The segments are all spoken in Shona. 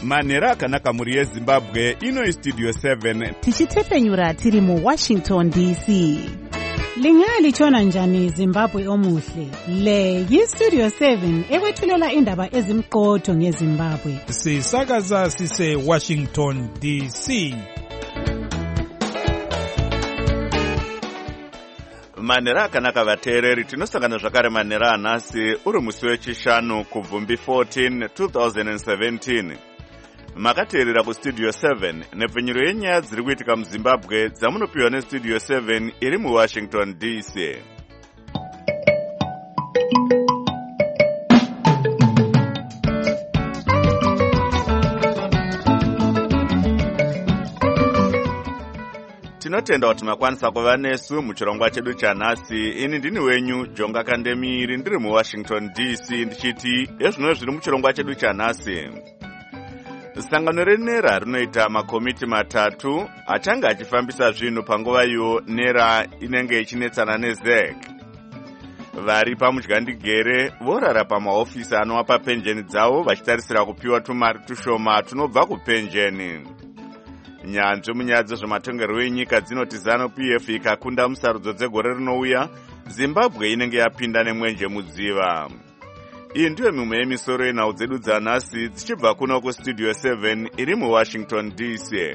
manhero akanaka mhuri yezimbabwe. Ino Studio 7 tichitepfenyura tiri muWashington DC. Lingalitshona njani Zimbabwe omuhle? Le yiStudio 7 ekwethulela indaba ezimqotho ngeZimbabwe. Sisakaza sise Washington DC. manhero akanaka vateereri, tinosangana zvakare manhero anhasi uri musi wechishanu kubvumbi 14 2017. Makateerera kuStudio 7 nepfenyuro yenyaya dziri kuitika muZimbabwe dzamunopiwa neStudio 7 iri muWashington DC. Tinotenda kuti makwanisa kuva nesu muchirongwa chedu chanhasi. Ini ndini wenyu Jonga Kandemiri, ndiri muWashington DC, ndichiti ezvino zviri muchirongwa chedu chanhasi. Sangano renera rinoita makomiti matatu achange achifambisa zvinhu panguva iyo nera inenge ichinetsana neZEC. Vari pamudyandigere vorara pamahofisi anowapa penjeni dzavo vachitarisira kupiwa tumari tushoma tunobva kupenjeni. Nyanzvi munyaya dzezvematongerwo enyika dzinoti ZANU-PF ikakunda musarudzo dzegore rinouya, Zimbabwe inenge yapinda nemwenje mudziva. Iyi ndiyo mimwe yemisoro yenhau dzedu dzanhasi dzichibva kuno kuStudio 7 iri muWashington DC.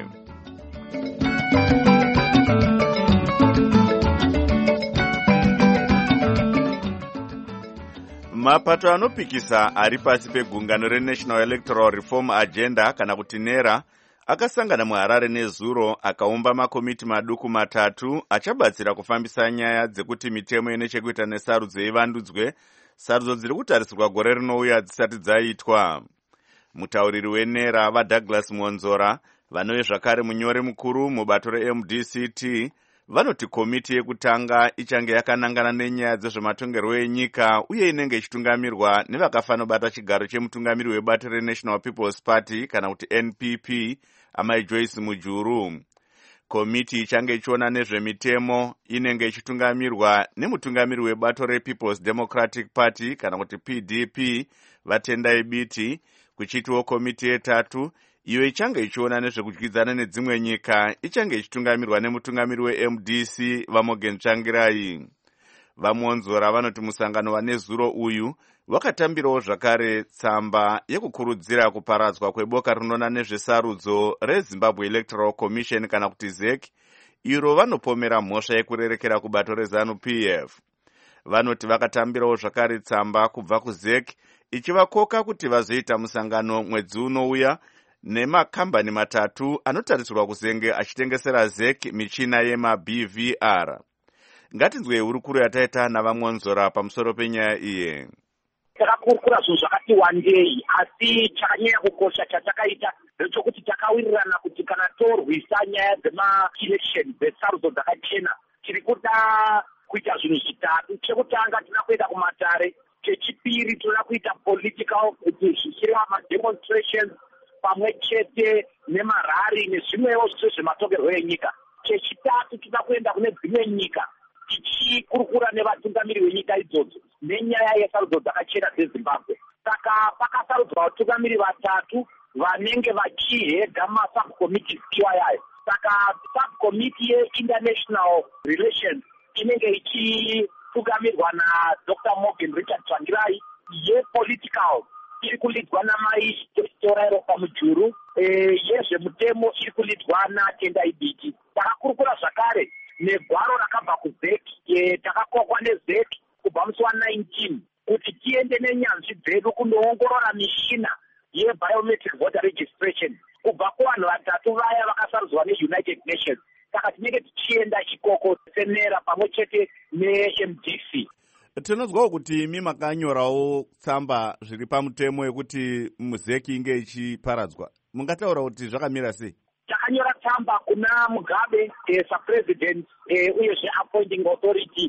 Mapato anopikisa ari pasi pegungano reNational Electoral Reform Agenda kana kuti NERA akasangana muHarare nezuro akaumba makomiti maduku matatu achabatsira kufambisa nyaya dzekuti mitemo ine chekuita nesarudzo ivandudzwe, sarudzo dziri kutarisirwa gore rinouya dzisati dzaitwa. Mutauriri wenera vaDouglas Monzora vanove zvakare munyori mukuru mubato reMDCT vanoti komiti yekutanga ichange yakanangana nenyaya dzezvematongerwo enyika uye inenge ichitungamirwa nevakafanobata chigaro chemutungamiri webato reNational People's Party kana kuti NPP Amai Joyce Mujuru. Komiti ichange ichiona nezvemitemo inenge ichitungamirwa nemutungamiri webato rePeople's Democratic Party kana kuti PDP Vatendai Biti, kuchitiwo komiti yetatu iyo ichange ichiona nezvekudyidzana nedzimwe nyika ichange ichitungamirwa nemutungamiri weMDC Vamogen Tsvangirai. Vamonzora vanoti musangano wanezuro uyu wakatambirawo zvakare tsamba yekukurudzira kuparadzwa kweboka rinona nezvesarudzo reZimbabwe Electoral Commission kana kuti ZEC, iro vanopomera mhosva yekurerekera kubato reZANU-PF. Vanoti vakatambirawo zvakare tsamba kubva kuZEC ichivakoka kuti vazoita musangano mwedzi unouya nemakambani matatu anotarisirwa kuzenge achitengesera ZEC michina yemaBVR. Ngatinzwe hurukuru yataita navamonzora pamusoro penyaya iye. Takakurukura zvinhu zvakati wandei, asi chakanyanya kukosha chatakaita ndechokuti takawirirana kuti kana torwisa nyaya dzema-election dzesarudzo dzakachena tiri kuda kuita zvinhu zvitatu. Chekutanga tinoda kuenda kumatare, chechipiri tinoda kuita political kuti zvichireva mademonstrations pamwe chete nemarari nezvimwewo zvose zvematongerwo enyika. Chechitatu tinoda kuenda kune dzimwe nyika tichikurukura nevatungamiri venyika idzodzo nenyaya yesarudzo dzakachena dzeZimbabwe. Saka pakasarudzwa vatungamiri vatatu vanenge vachihedha masubcommittees iwayayo. Saka subcommittee yeInternational Relations inenge ichitugamirwa naDr. Morgan Richard Tsvangirai, yepolitical iri kulidwa namai Torairo Pamujuru, yezvemutemo iri kulidwa naTendai Biti. Takakurukura zvakare negwaro rakabva kuZEC, takakokwa neZEC kubva musi wa19 kuti tiende nenyanzvi dzedu kunoongorora mishina yebiometric voter registration kubva kuvanhu vatatu vaya vakasarudzwa neUnited Nations. Saka tinenge tichienda ikoko senera pamwe chete neMDC. Tinozwawo kuti imi makanyorawo tsamba zviri pamutemo yekuti ZEC inge ichiparadzwa. Mungataura kuti zvakamira sei? Takanyora tsamba kuna Mugabe, president uyezve appointing authority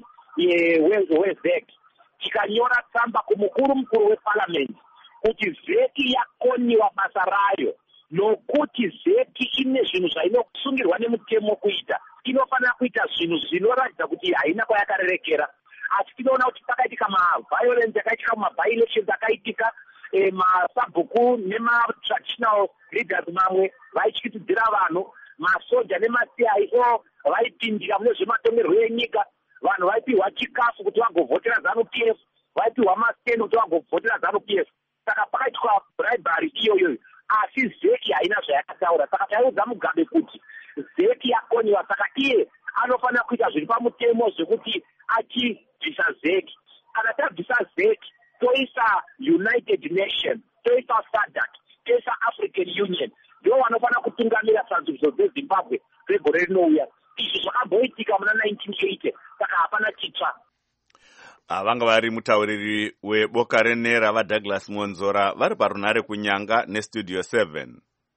weZEC. Tikanyora tsamba kumukuru weparliament kuti ZEC yakoniwa basa rayo, nokuti ZEC ine zvinhu zvainokusungirwa nemutemo kuita. Inofanira kuita zvinhu zvinoratidza kuti haina kwayakarerekera. Asi tinoona kuti pakaitika ma-violence yakaitika, ma-by-elections akaitika, masabhuku nematraditional leaders mamwe vaityitidzira vanhu, masoja nemaCIO vaipindira mune zvematongerwo enyika, vanhu vaipiwa chikafu kuti vagovhotera ZANU-PF, vaipiwa masiteni kuti vagovhotera ZANU-PF. Saka pakaitwa bribery iyoyo, asi ZEC haina zvayakataura. Saka taiudza Mugabe kuti ZEC yakonyiwa, saka iye anofanira kuita zviri pamutemo zvekuti achibvisa ZEC. Kana tabvisa ZEC, toisa United Nations, toisa SADC, toisa African Union, ndivo vanofanira kutungamira transition dzeZimbabwe kwegore rinouya. Izvi zvakamboitika muna 1980, saka hapana chitsva. Vanga vari mutauriri weboka renera vaDouglas Monzora vari parunare kunyanga neStudio 7.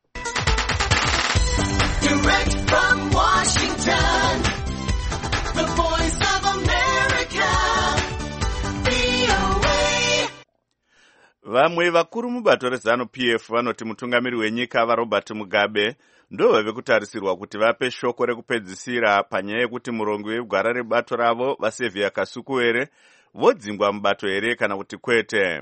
Direct from Washington, the voice of America, VOA. Vamwe vakuru mubato reZANU-PF vanoti mutungamiri wenyika vaRobert Mugabe ndo vave kutarisirwa kuti vape shoko rekupedzisira panyaya yekuti murongo wegwara rebato ravo vaSevia Kasukuwere vodzingwa mubato here kana kuti kwete.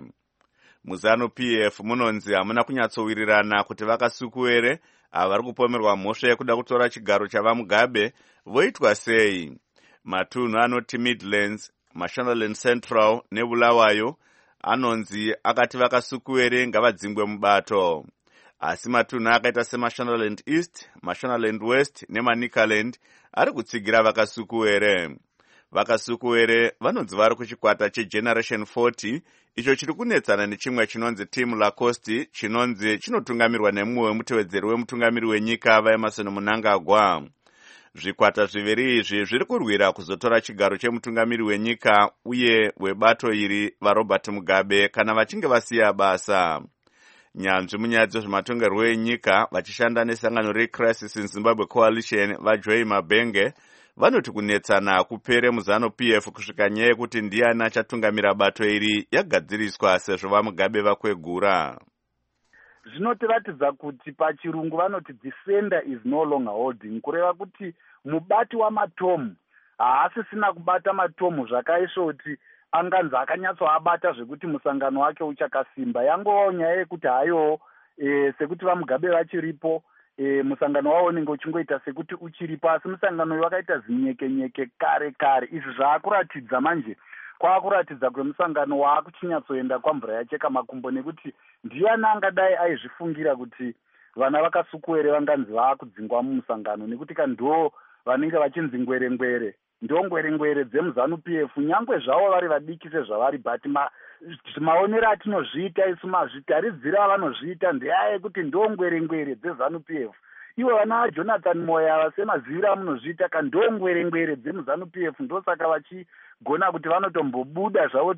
MuZANU-PF munonzi hamuna kunyatsowirirana kuti vaKasukuwere ava vari kupomerwa mhosva yekuda kutora chigaro chavaMugabe voitwa sei. Matunhu anoti Midlands, Mashonaland Central neBulawayo anonzi akati vaKasukuwere ngavadzingwe mubato. Asi matunhu akaita seMashonaland East, Mashonaland West neManicaland ari kutsigira vaKasukuwere. VaKasukuwere vanonzi vari kuchikwata cheGeneration 40 icho chiri kunetsana nechimwe chinonzi Team Lacoste chinonzi chinotungamirwa nemumwe wemutevedzeri wemutungamiri wenyika vaEmerson Mnangagwa. Zvikwata zviviri izvi zviri kurwira kuzotora chigaro chemutungamiri wenyika uye webato iri vaRobert Mugabe kana vachinge vasiya basa. Nyanzvi munyaya dzezvematongerwo enyika vachishanda nesangano reCrisis in Zimbabwe Coalition vaJoy Mabenge vanoti kunetsana kupere muZANU-PF kusvika nyaya yekuti ndiani achatungamira bato iri yagadziriswa sezvo vaMugabe vakwegura. Zvinotiratidza kuti pachirungu vanoti the sender is no longer holding, kureva kuti mubati wamatomu haasisina kubata matomu zvakaisvo kuti anganzi akanyatsoabata zvekuti musangano wake uchakasimba. Yangovawo nyaya yekuti hayo sekuti vaMugabe vachiripo, musangano wavo unenge uchingoita sekuti uchiripo, asi musangano uyu wakaita zinyekenyeke kare kare. Izvi zvaakuratidza manje kwaakuratidza kwemusangano waakuchinyatsoenda kwamvura yacheka makumbo, nekuti ndiani angadai aizvifungira kuti vana vaKasukuwere vanganzi vaakudzingwa mumusangano, nekuti ndo vanenge vachinzi ngwere-ngwere, ndo ngwere-ngwere dzemuZANU-PF, nyangwe zvavo vari vadiki sezvavari, but maonero atinozviita isu mazvitaridzira avanozviita ndeaya yekuti ndo ngwere-ngwere dzeZANU-PF. Ivo vana Jonathan Moya semazivira amunozviita ndo ngwere-ngwere dzemuZANU-PF, ndosaka vachigona kuti vanotombobuda zvavo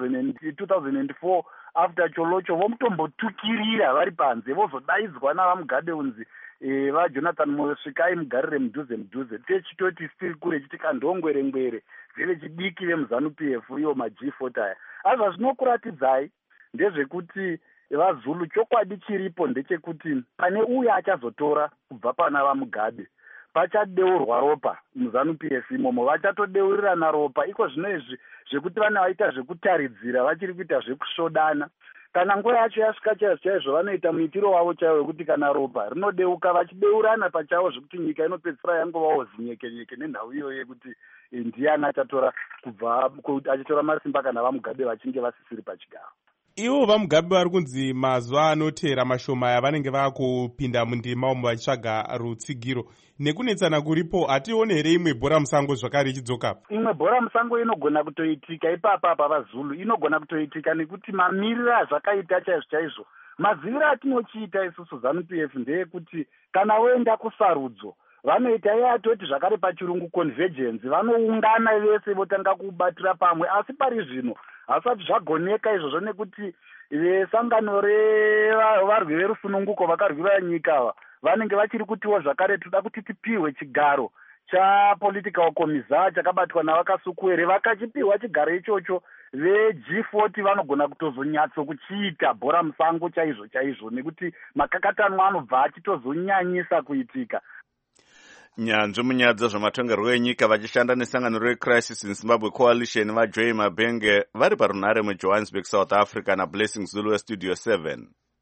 2004 after cholocho vomutombotukirira vari panze, vozodaidzwa navaMugabe unzi vaJonathan Moyo svikai mugarire mudhuze techitoti tiri kure chitika ndo ngwere-ngwere dzevechidiki vemuZANU-PF ivo maG40 aya. Azva zvinokuratidzai ndezvekuti vaZulu chokwadi chiripo ndechekuti pane uyo achazotora kubva pana vaMugabe pachadeurwa ropa muZANU-PF imomo, vachatodeurirana ropa. Iko zvino izvi zvekuti vana vaita zvekutaridzira vachiri kuita zvekusvodana. Kana nguva yacho yasvika chaizvo vanoita muitiro wavo chaiwo wekuti kana ropa rinodeuka vachideurana pachavo zvekuti nyika inopedzisira yangovawo zinyekenyeke nenhau iyoyo yekuti ndiani achatora kubva achatora masimba kana vaMugabe vachinge vasisiri pachigaro. Ivo vaMugabe vari kunzi mazuva anotera mashoma aya vanenge vaakupinda mundima umo vachitsvaga rutsigiro. Nekunetsana kuripo, hatione here imwe bhora musango zvakare ichidzoka? Imwe bhora musango inogona kutoitika ipapa pavaZulu, inogona kutoitika nekuti mamiriro azvakaita chaizvo. Maziviro atinochiita isusu ZANU-PF ndeyekuti kana woenda kusarudzo vanoita yatoti zvakare pachirungu convergence, vanoungana vese votanga kubatira pamwe, asi pari zvino hasati zvagoneka izvozvo nekuti vesangano revarwi verusununguko vakarwira nyika vanenge vachiri kutiwo zvakare toda kuti tipiwe chigaro chapolitical commissar chakabatwa navaKasukuwere. Vakachipiwa chigaro ichocho veG40 vanogona kutozonyatso kuchiita bhora musango chaizvo nekuti makakatanwa anobva achitozonyanyisa kuitika. Nyanzvi munyaya dzezvematongerwo enyika vachishanda nesangano reCrisis in Zimbabwe Coalition vaJoy Mabenge vari parunhare muJohannesburg, South Africa naBlessing Zulu weStudio 7.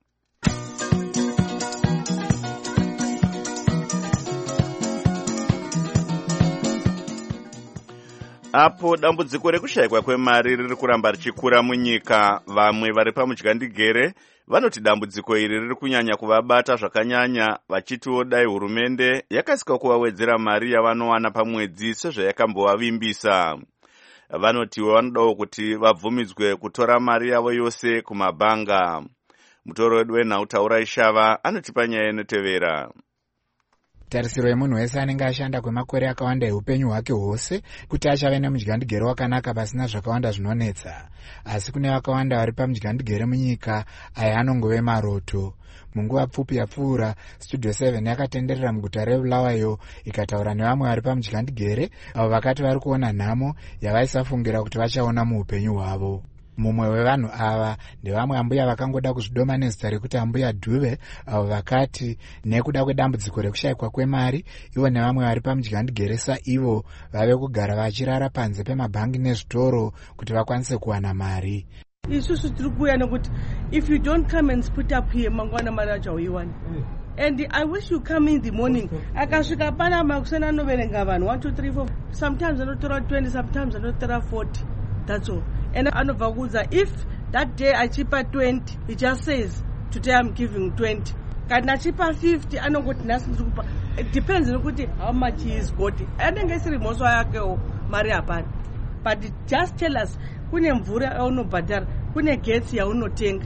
Apo dambudziko rekushayikwa kwemari riri kuramba richikura munyika, vamwe vari pamudyandigere vanoti dambudziko iri riri kunyanya kuvabata zvakanyanya, vachitiwo dai hurumende yakasika kuvawedzera mari yavanowana pamwedzi sezvayakambovavimbisa. Vanotiwo vanodawo kuti vabvumidzwe kutora mari yavo yose kumabhanga. Mutoro wedu wenhau Ishava anotipa nyaya inotevera. Tarisiro yemunhu wese anenge ashanda kwemakore akawanda eupenyu hwake hwose kuti achave nemudyandigere wakanaka pasina zvakawanda zvinonetsa, asi kune vakawanda vari pamudyandigere munyika aya anongove maroto. Munguva pfupi yapfuura, Studio 7 yakatenderera muguta reBulawayo ikataura nevamwe vari pamudyandigere avo vakati vari kuona nhamo yavaisafungira kuti vachaona muupenyu hwavo. Mumwe wevanhu ava ndevamwe ambuya vakangoda kuzvidoma nezita rekuti ambuya Dhuve, avo vakati nekuda kwedambudziko rekushayikwa kwemari, ivo nevamwe vari pamudyandigere saivo vave kugara vachirara panze pemabhangi nezvitoro kuti vakwanise kuwana mari. Isusu tiri kuuya nekuti if you don't come and split up here mangwana mari achauiwani. And I wish you come in the morning. Akasvika pana makusena anoverenga vanhu 1 2 3 4, sometimes anotora 20, sometimes anotora 40. That's all. And anobva kuudza if that day achipa 20, he just says today I'm giving 20. Kana achipa 50 anongoti nhasi ndiri kupa. It depends nokuti how much he is got. Anenge isiri mhosva yakewo mari hapana. But just tell us kune mvura yaunobhadhara, kune getsi yaunotenga.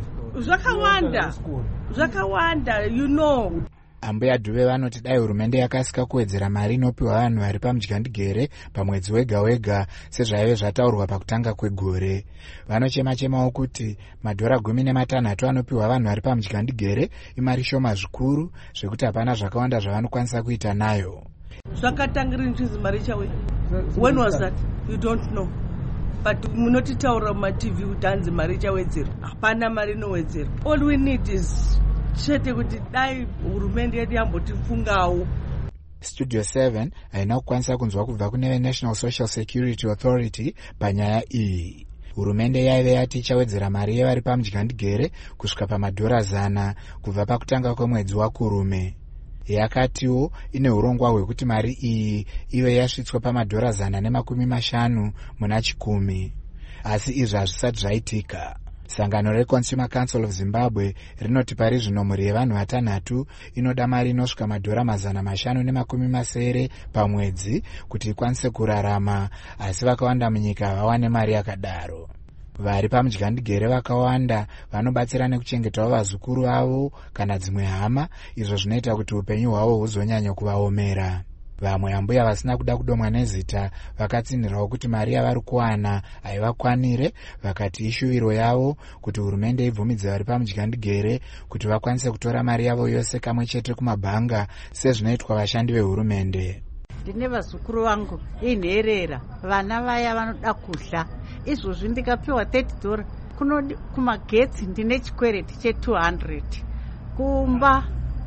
Zvakawanda, you know. Ambuya Dhuve vanoti dai hurumende yakasika kuwedzera mari inopiwa vanhu vari pamudyandigere pamwedzi wega wega sezvaive zvataurwa pakutanga kwegore. Vanochema-chemawo kuti $16 anopiwa vanhu vari pamudyandigere imari shoma zvikuru zvekuti hapana zvakawanda zvavanokwanisa kuita nayo. Zvakatangira nchizi mari chawe. When was that? You don't know. But munotitaura mumaTV kuti hanzi mari chawedzera. Hapana mari inowedzera. All we need is chete kuti dai hurumende yedu yambotifungawo. Studio 7 haina kukwanisa kunzwa kubva kune National Social Security Authority panyaya iyi. Hurumende yaive yati ichawedzera mari yevari pamudyandigere kusvika $100 kubva pakutanga kwemwedzi waKurume. Yakatiwo ine urongwa hwekuti mari iyi ive yasvitswa $150 muna 10. Asi izvi hazvisati zvaitika. Sangano reConsumer Council of Zimbabwe rinoti pari zvino mhuri yevanhu 6 inoda mari inosvika $570 pamwedzi kuti ikwanise kurarama, asi vakawanda munyika vawane mari yakadaro. Vari pamudyandigere vakawanda vanobatsira nekuchengetawo vazukuru avo kana dzimwe hama, izvo zvinoita kuti upenyu hwavo huzonyanya kuvaomera. Vamwe ambuya vasina kuda kudomwa nezita vakatsinhirawo kuti mari yavari kuwana haivakwanire, vakati ishuviro yavo kuti hurumende ibvumidze vari pamudyandigere kuti vakwanise kutora mari yavo yose kamwe chete kumabhanga sezvinoitwa vashandi vehurumende. Ndine vazukuru vangu inherera, vana vaya vanoda kudla. Izvozvi ndikapiwa $30 kumagetsi ndine chikwereti che200, kumba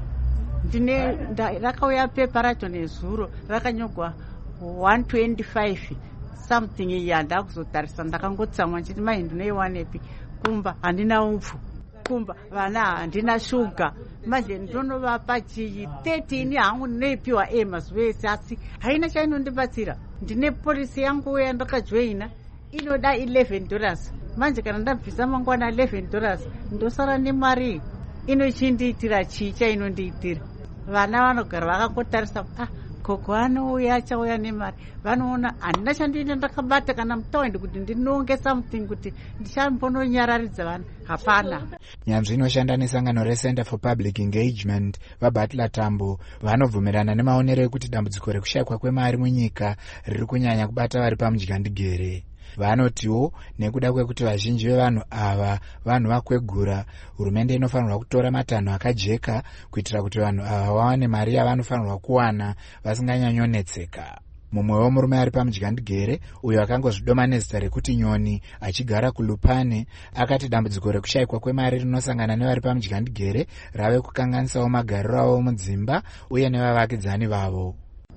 rakauya pepa racho nezuro rakanyogwa 125 something. Iyi handakuzotarisa, ndakangotsamwa nchiti mai ndinoiwanepi. Kumba handina upfu, kumba vana handina shuga, manje ndonovapa chii 13 hangu ndinoipiwa mazuva ese, asi haina chainondibatsira. Ndine polisi yangu yandakajoina inoda $11, manje kana ndabvisa mangwana $11 ndosara nemari inochindiitira chii chainondiitira. Vana vanogara vakangotarisa, koko anouya achauya nemari, vanoona handina chandiita ndakabata kana mutaundi kuti ndinonge something kuti ndichambononyararidza vanhu, hapana. Nyanzvi inoshanda nesangano reCenter for Public Engagement vaButler Tambo vanobvumirana nemaonero ekuti dambudziko rekushayikwa kwemari munyika riri kunyanya kubata vari pamudyandigere. Vanotiwo nekuda kwekuti vazhinji vevanhu ava vanhu vakwegura, hurumende inofanirwa kutora matanho akajeka kuitira kuti vanhu ava vawane mari yavanofanirwa kuwana vasinganyanyonetseka. Mumwewo murume ari pamudyandigere uyo akangozvidoma nezita rekuti Nyoni achigara kuLupane akati dambudziko rekushayikwa kwemari rinosangana nevari pamudyandigere rave kukanganisawo magariro avo mudzimba uye nevavakidzani vavo.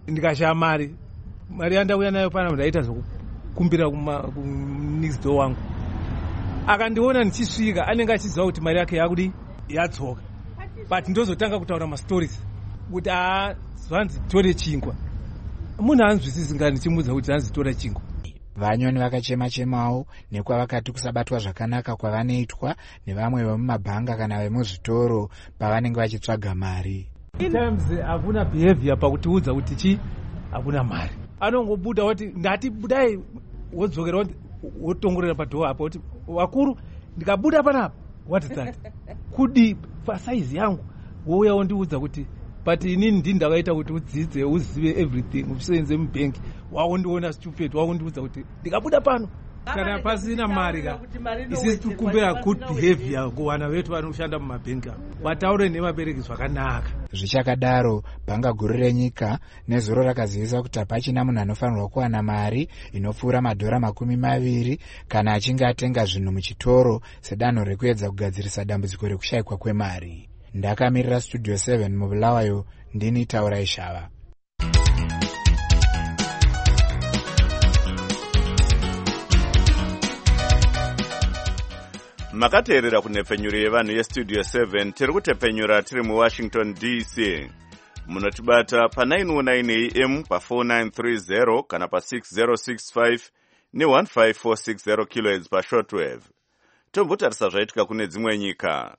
ndikashaya mari yandauya nayo pana ndaita zvokukumbira kunext door wangu, akandiona ndichisvika anenge achiziva kuti mari yake yakudi yatsoka, but ndozotanga kutaura mastories kuti zvanzi tore chingwa. Munhu anzwisisi ngani ndichimudza kuti zvanzi tore chingwa. Vanyoni vakachema-chemawo nekwavakati kusabatwa zvakanaka kwavanoitwa nevamwe vemumabhanga kana vemuzvitoro pavanenge vachitsvaga mari. Times hakuna behavior pakutiudza kuti hakuna mari. Anongobuda kuti ndati budai wodzokera wotongorera padhoa apo kuti wakuru ndikabuda panapa what is that? Kudi pasaizi yangu wouya wondiudza kuti but inini ndini ndakaita kuti udzidze uzive everything usenze mubhengi waondiona stupid waondiudza kuti ndikabuda pano kana pasina mari ka isisi tikumbira good behavior kuvana vetu vanoshanda mumabhengi avo vataure nevabereki zvakanaka. Zvichakadaro bhanga guru renyika nezuro rakazivisa kuti hapachina munhu anofanirwa kuwana mari inopfuura $20 kana achinge atenga zvinhu muchitoro sedanho rekuedza kugadzirisa dambudziko rekushayikwa kwemari. Ndakamirira Studio 7 mubulawayo, ndini Taurai Shava. Makateerera kunhepfenyuro yevanhu yestudio 7 tiri kutepfenyura tiri muWashington DC. Munotibata pa 919 AM pa 4930 kana pa 6065 ne15460 kHz pa shortwave. Tombotarisa zvaitika kune dzimwe nyika.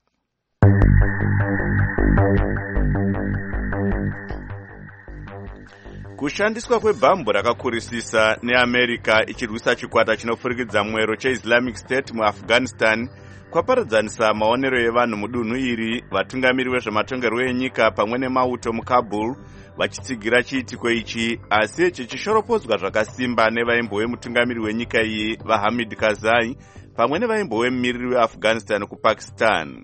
Kushandiswa kwebhambu rakakurisisa neAmerica ichirwisa chikwata chinopfurikidza mwero cheIslamic State muAfghanistan kwaparadzanisa maonero evanhu mudunhu iri, vatungamiri vezvematongerwo enyika pamwe nemauto muKabul vachitsigira chiitiko ichi, asi ichi chishoropodzwa zvakasimba nevaimbove mutungamiri wenyika iyi vaHamid Karzai pamwe nevaimbove mumiriri weAfghanistan kuPakistan.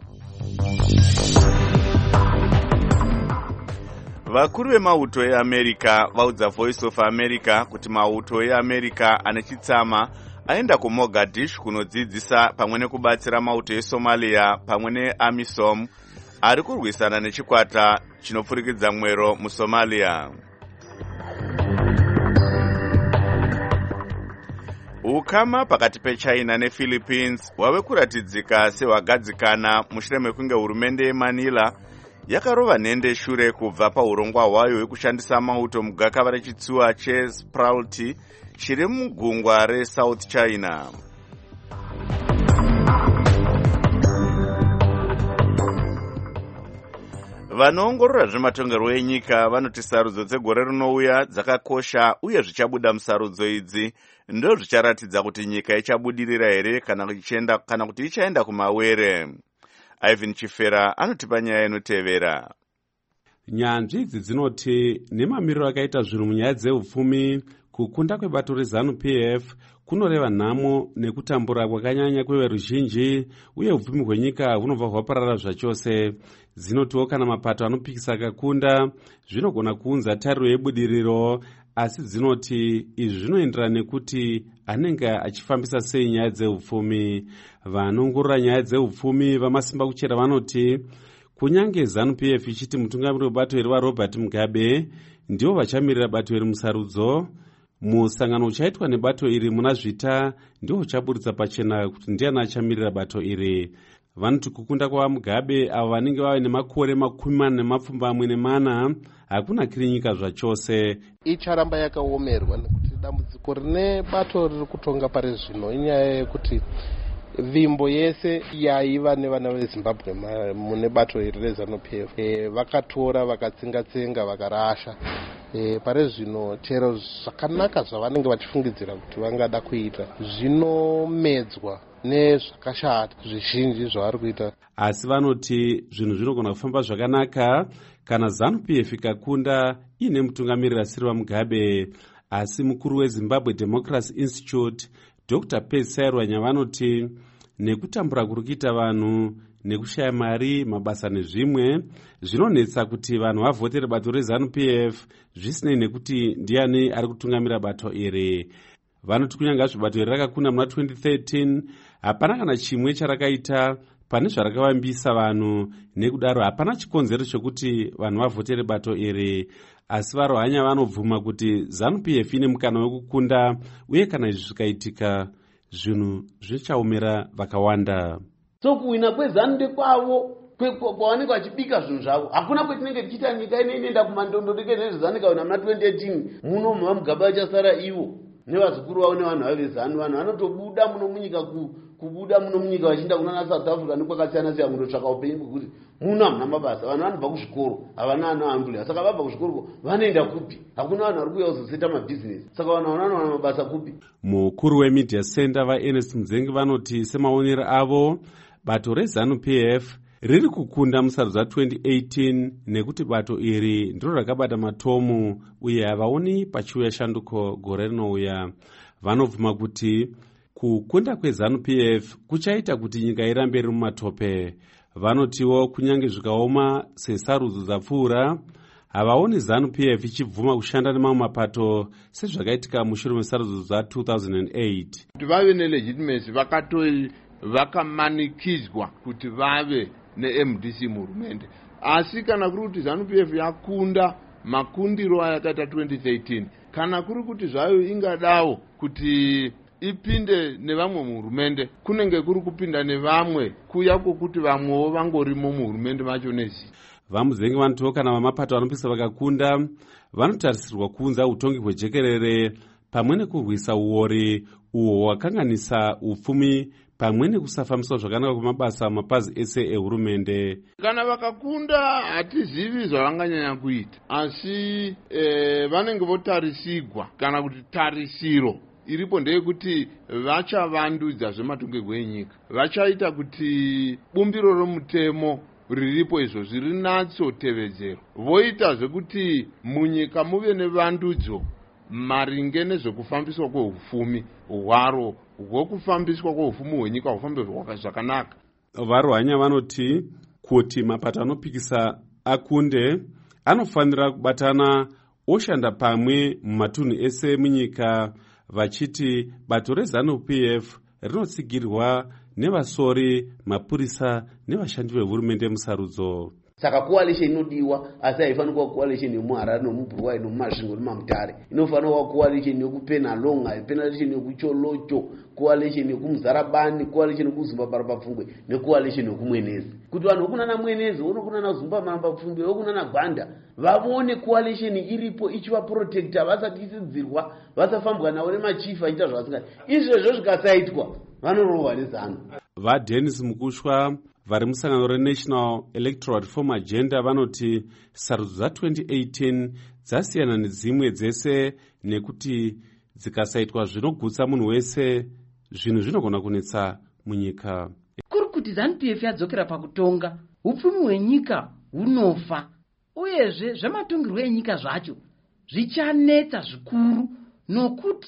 Vakuru vemauto eAmerica vaudza Voice of America kuti mauto eAmerica ane chitsama aenda kuMogadishu kunodzidzisa pamwe nekubatsira mauto eSomalia pamwe neAmisom ari kurwisana nechikwata chinopfurikidza mwero muSomalia. Ukama pakati peChina nePhilippines wave kuratidzika sehwagadzikana mushure mekunge hurumende yeManila yakarova nhende shure kubva paurongwa hwayo hwekushandisa mauto mugakava rechitsuwa cheSpralti chiri mugungwa reSouth China. Vanoongorora zvematongerwo enyika vanoti sarudzo dzegore rinouya dzakakosha uye zvichabuda musarudzo idzi ndo zvicharatidza kuti nyika ichabudirira here kana kuti ichaenda kumawere. Ivan Chifera anotipa nyaya inotevera. Nyanzvi idzi dzinoti nemamiriro akaita zvinhu munyaya dzeupfumi, kukunda kwebato reZANU-PF kunoreva nhamo nekutambura kwakanyanya kweveruzhinji uye upfumi hwenyika hunobva hwaparara zvachose. Dzinotiwo kana mapato anopikisa akakunda zvinogona kuunza tariro yebudiriro, asi dzinoti izvi zvinoenderana nekuti anenge achifambisa sei nyaya dzeupfumi. Vanoongorora nyaya dzeupfumi vamasimba kuchera vanoti kunyange ZANU-PF ichiti mutungamiri webato iri waRobert Mugabe ndivo vachamirira bato iri musarudzo, musangano uchaitwa nebato iri muna zvita ndiwo uchaburitsa pachena kuti ndiani achamirira bato iri. Vanoti kukunda kwaMugabe avo vanenge vave nemakore 40 hakuna kiri nyika zvachose. Icharamba yakaomerwa nekuti dambudziko rine bato riri kutonga pari zvino inyaya yekuti vimbo yese yaiva nevana veZimbabwe mune bato iri reZANU-PF vakatora vakatsenga-tsenga vakarasha. Pari zvino chero zvakanaka zvavanenge vachifungidzira kuti vangada kuita zvinomedzwa nezvakashata zvizhinji zvavari kuita. Asi vanoti zvinhu zvinogona kufamba zvakanaka kana ZANU-PF ikakunda ine mutungamiriri asiri waMugabe. Asi mukuru weZimbabwe Democracy Institute Dr. Pesai vanoti nekutambura kuri kuita vanhu nekushaya mari, mabasa nezvimwe zvinonetsa kuti vanhu vavhotere bato reZANU-PF zvisinei nekuti ndiani ari kutungamira bato iri. Vanoti kunyanga zvibato iri rakakunda muna 2013 hapana kana chimwe charakaita pane zvarakavambisa vanhu, nekudaro hapana chikonzero chokuti vanhu vavhotere bato iri, asi varohanya vanobvuma kuti ZANU-PF ine mukana wekukunda, uye kana izvi zvikaitika zvinhu zvichaomera vakawanda. So kuwina kwezanu ndekwavo kwavanenge vachibika zvinhu zvavo. Hakuna kwetinenge tichiita nyika inoenda kumandondo deke nezvezanikaona muna 2018 muno mumagaba achasara ivo nevazukuru vavo nevanhu vavo vezanu. Vanhu vanotobuda muno munyika kubuda muno munyika vachienda kunana South Africa nekwakasiyana siyana kundotsvaka upenyu kwekuti muno hamuna mabasa. Vanhu vanobva kuzvikoro havana anoambula, saka vabva kuzvikoro vanoenda kupi? Hakuna vanhu vari kuuya kuzoseta mabhizinesi, saka vanhu vanowana mabasa kupi? Mukuru wemedia center vaErnest Mudzengi vanoti semaonero avo bato reZANU-PF riri kukunda musarudzo wa2018 nekuti bato iri ndiro rakabata matomu uye havaoni pachiuya shanduko gore rinouya. Vanobvuma kuti kukunda kweZANU-PF kuchaita kuti nyika irambe iri mumatope. Vanotiwo kunyange zvikaoma sesarudzo dzapfuura, havaoni ZANU-PF ichibvuma kushanda nemamwe mapato sezvakaitika mushure mesarudzo dza2008. Kuti vave nelegitimacy vakamanikidzwa kuti vave neMDC muhurumende, asi kana kuri kuti ZANU-PF yakunda makundiro ayakaita 2013, kana kuri kuti zvayo ingadawo kuti ipinde nevamwe muhurumende, kunenge kuri kupinda nevamwe kuya kwokuti vamwewo vangorimo muhurumende macho nezi. VaMudzengi vanotiwo kana vamapato vanopisa vakakunda vanotarisirwa kuunza utongi hwejekerere pamwe nekurwisa uori uhwo hwakanganisa upfumi pamwe nekusafambiswa zvakanaka kwemabasa mapazi ese ehurumende. Kana vakakunda hatizivi zvavanganyanya kuita, asi vanenge votarisigwa kana kuti tarisiro iripo ndeyekuti vachavandudza zvematongerwo enyika, vachaita kuti bumbiro romutemo riripo izvozvi rinatsotevedzerwa, voita zvekuti munyika muve nevandudzo maringe nezvekufambiswa kwehufumi hwaro hwokufambiswa kwehufumi hwenyika hufambe zvakanaka. Varohanya vanoti kuti mapato anopikisa akunde anofanira kubatana oshanda pamwe mumatunhu ese munyika, vachiti bato reZANU-PF rinotsigirwa nevasori, mapurisa nevashandi vehurumende musarudzo. Saka coalition inodiwa, asi haifanira kuva coalition yemuHarare nomuBuruwayi nomuMasvingo nemuMutare. Inofanira kuva coalition yekuPenalonga, coalition yekuCholocho, coalition yekuMuzarabani, coalition yekuZimbaparapapfungwe necoalition yekumwenezi. Kuti vanhu vokunana Mwenezi, vokunana Zimbaparapapfungwe, vokunana Gwanda vavone coalition iripo ichivaprotecta vasati isidzirwa, vasafambwa navo nemachifu achiita zvavasingaita. Izvozvo zvikasaitwa vanorohwa neZANU. VaDennis Mukushwa vari musangano reNational Electoral Reform Agenda vanoti sarudzo dza2018 dzasiyana nedzimwe dzese nekuti dzikasaitwa zvinogutsa munhu wese zvinhu zvinogona kunetsa munyika. Kuri kuti ZANU-PF yadzokera pakutonga, upfumi hwenyika hunofa, uyezve zvematongerwo enyika zvacho zvichanetsa zvikuru, nokuti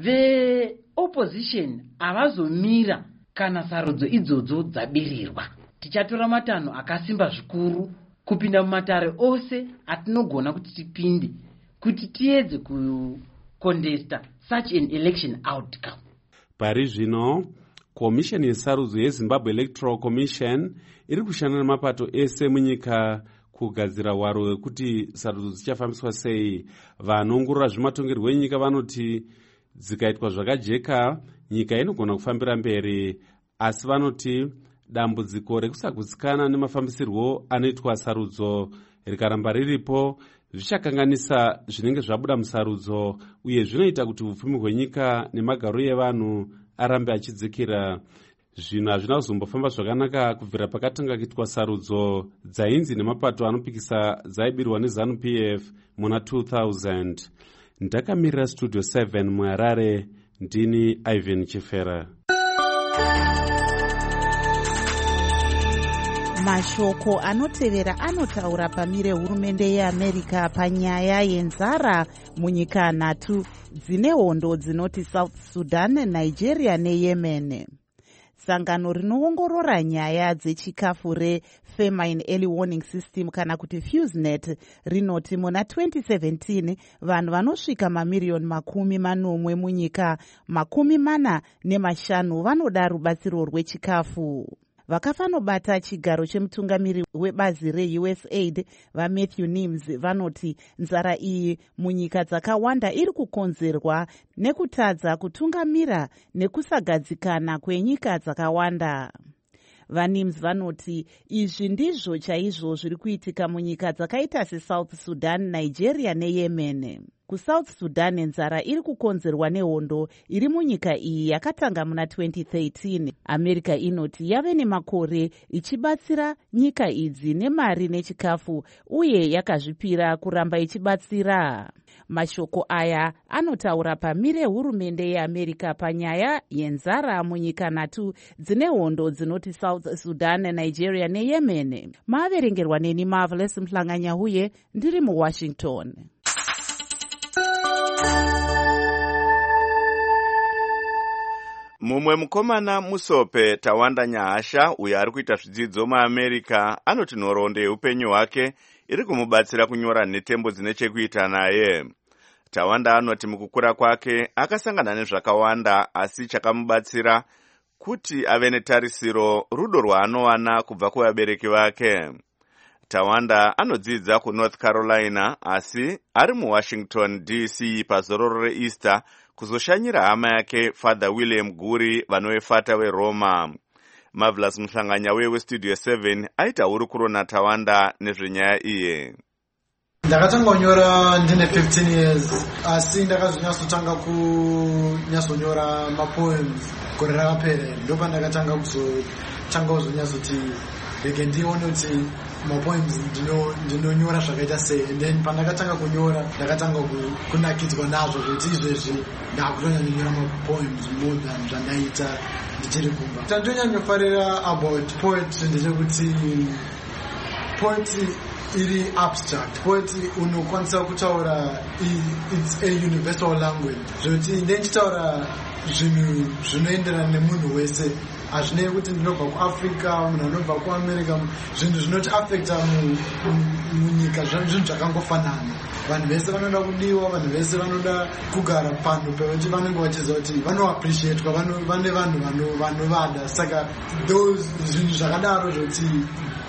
veopposition havazomira kana sarudzo idzodzo dzabirirwa. Tichatora matanho akasimba zvikuru kupinda mumatare ose atinogona kuti tipinde kuti tiedze kukondesta such an election outcome. Pari zvino komisheni yesarudzo yeZimbabwe Electoral Commission iri kushanda nemapato ese munyika kugadzira hwaro hwekuti sarudzo dzichafambiswa sei. Vanoongorora zvematongerwo enyika vanoti dzikaitwa zvakajeka nyika inogona kufambira mberi, asi vanoti dambudziko rekusagutsikana nemafambisirwo anoitwa sarudzo rikaramba riripo zvichakanganisa zvinenge zvabuda musarudzo, uye zvinoita kuti upfumi hwenyika nemagariro evanhu arambe achidzikira. Zvinhu hazvina kuzombofamba zvakanaka kubvira pakatanga kuitwa sarudzo dzainzi nemapato anopikisa dzaibirwa neZANU-PF muna 2000. Ndakamirira Studio 7 muHarare, ndini Ivan Chifera. Mashoko anotevera anotaura pamire hurumende yeAmerica panyaya yenzara munyika 3 dzine hondo dzinoti South Sudan, Nigeria neYemen. Sangano rinoongorora nyaya dzechikafu reFamine Early Warning System kana kuti FuseNet rinoti muna 2017 vanhu vanosvika mamiriyoni 40 munyika 45 vanoda rubatsiro rwechikafu. vakafanobata chigaro chemutungamiri webazi reUSAID vaMatthew Nims vanoti nzara iyi munyika dzakawanda iri kukonzerwa nekutadza kutungamira nekusagadzikana kwenyika dzakawanda. VaNims vanoti izvi ndizvo chaizvo zviri kuitika munyika dzakaita seSouth Sudan, Nigeria neYemen. KuSouth Sudan nzara iri kukonzerwa nehondo iri munyika iyi yakatanga muna 2013. America inoti yave nemakore ichibatsira nyika idzi nemari nechikafu uye yakazvipira kuramba ichibatsira. Mashoko aya anotaura pamire hurumende yeAmerica panyaya yenzara munyika 3 dzine hondo dzinoti South Sudan, Nigeria neYemen. Maaverengerwa neni Marvelous Mhlanganya huye ndiri muWashington. Mumwe mukomana Musope Tawanda Nyahasha uyo ari kuita zvidzidzo muAmerica anoti nhoroondo yeupenyu hwake iri kumubatsira kunyora nhetembo dzine chekuita naye. Tawanda anoti mukukura kwake akasangana nezvakawanda asi chakamubatsira kuti ave netarisiro rudo rwaanowana kubva kuvabereki vake. Tawanda anodzidza kuNorth Carolina asi ari muWashington DC pazororo reEaster kuzoshanyira hama yake Father William Guri vanovefata weRoma. Marvelous Mhlanganya weStudio 7 aita hurukuro naTawanda nezvenyaya iye. Ndakatanga kunyora ndine 15 years asi ndakazonyatsotanga kunyasonyora mapoems gore rakapera ndopa ndakatanga kuzonyatsoti rege ndione kuti mapoems ndinonyora zvakaita sei. And then pandakatanga kunyora ndakatanga kunakidzwa nazvo kuti izvezvi ndakutonyanyonyora mapoems more than zvandaita ndichiri kumba. Tandonyanyofarira about poetry ndechekuti poetry iri abstract. Poetry unokwanisa kutaura, it's a universal language. Zvoti ndichitaura zvinhu zvinoenderana nemunhu wese. Hazvinei kuti ndinobva kuAfrica, munhu anobva kuAmerica, zvinhu zvinoti affecta munyika zvinhu zvakangofanana. Vanhu vese vanoda kudiwa, vanhu vese vanoda kugara panhu pekuti vanenge vachiziva kuti vanoappreciatwa, vane vanhu vanovada. Saka those zvinhu zvakadaro zvoti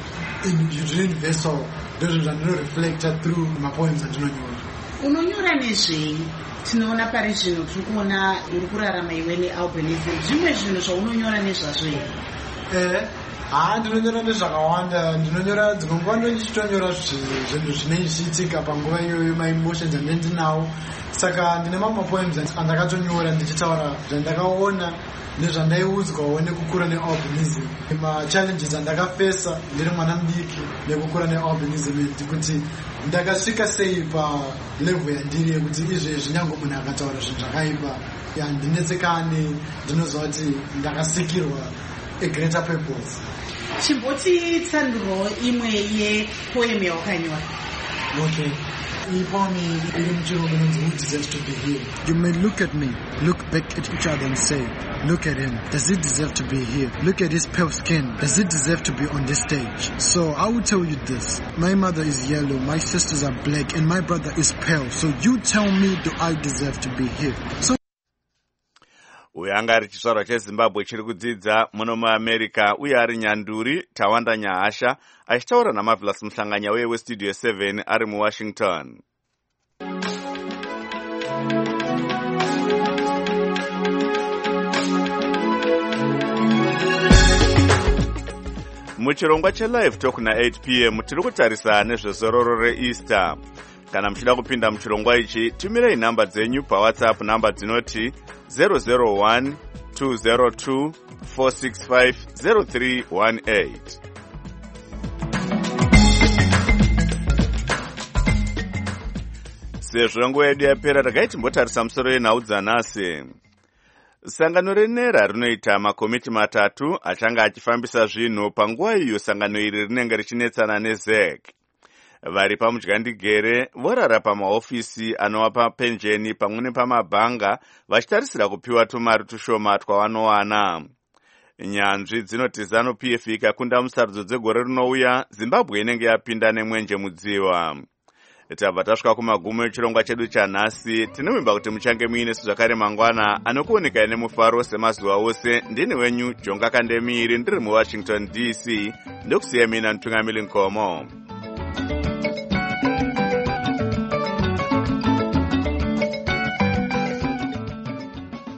universal ndozvo zvandinoreeflecta through mapoems andinonyora. Unonyora nezvei? Tinoona pari zvino tiri kuona uri kurarama iwe nealbinism. Zvimwe zvinhu zvaunonyora nezvazvo here? Ndinonyora nezvakawanda. Ndinonyora dzimwe nguva ndichitonyora zvinhu zvinenge zvichiitika panguva iyoyo, maemotions andinawo. Saka ndine mamwe poems andakatonyora ndichitaura zvandakaona nezvandaiudzwawo nekukura nealbinism, machallenges andakafesa ndiri mwana mudiki nekukura nealbinism, kuti ndakasvika sei palevel yandiri yekuti izvezvi nyange munhu akataura zvinhu zvakaipa handinetsekani, ndinoziva kuti ndakasikirwa a greater purpose. Chimboti tsanduro imwe yepoem yawakanyora. Okay. Who deserves to be here? You may look at me, look back at each other and say, look at him, does he deserve to be here? Look at his pale skin, does he deserve to be on this stage? So I will tell you this, my mother is yellow, my sisters are black, and my brother is pale. So you tell me, do I deserve to be here? So uyo anga ari chizvarwa cheZimbabwe chiri kudzidza muno muAmerica uye ari nyanduri Tawanda Nyahasha achitaura naMarvelous Mhlanganya weStudio 7 ari muWashington. Muchirongwa cheLive Talk na8 p.m. tiri kutarisa nezvezororo reEaster. Kana muchida kupinda muchirongwa ichi, tumirei namba dzenyu paWhatsApp, namba dzinoti 001 202 465 0318. Sezvo nguva yedu yapera, regai timbotarisa musoro yenhau dzanhasi. Sangano reNERA rinoita makomiti 3 achanga achifambisa zvinhu panguva iyo sangano iri rinenge richinetsana neZEC. Vari pamudyandigere vorara pamahofisi anowapa penjeni pamwe nepamabhanga vachitarisira kupiwa tumari tushoma twavanowana. Nyanzvi dzinoti ZANU-PF ikakunda musarudzo dzegore rinouya, Zimbabwe inenge yapinda nemwenje mudziwa. tabva tasvika kumagumo echirongwa chedu chanhasi. Tinovimba kuti muchange muinesu zvakare mangwana anokuonekai nemufaro semazuva ose. Ndini wenyu Jonga Kandemiri ndiri muWashington DC, ndokusiya mina Mutungamiri Nkomo.